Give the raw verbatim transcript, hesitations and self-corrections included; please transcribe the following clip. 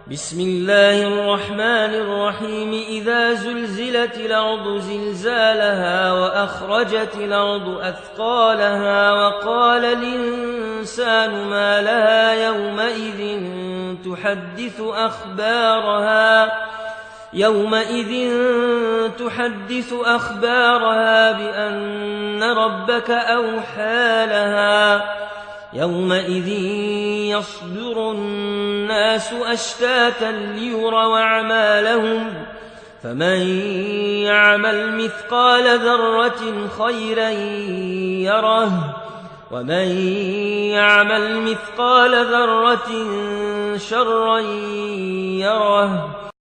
بسم الله الرحمن الرحيم إذا زلزلت الأرض زلزالها وأخرجت الأرض أثقالها وقال الإنسان ما لها يومئذ تحدث أخبارها يومئذ تحدث أخبارها بأن ربك أوحى لها يومئذ يصدر الناس أشتاتا ليروا أعمالهم فمن يعمل مثقال ذرة خيرا يره ومن يعمل مثقال ذرة شرا يره.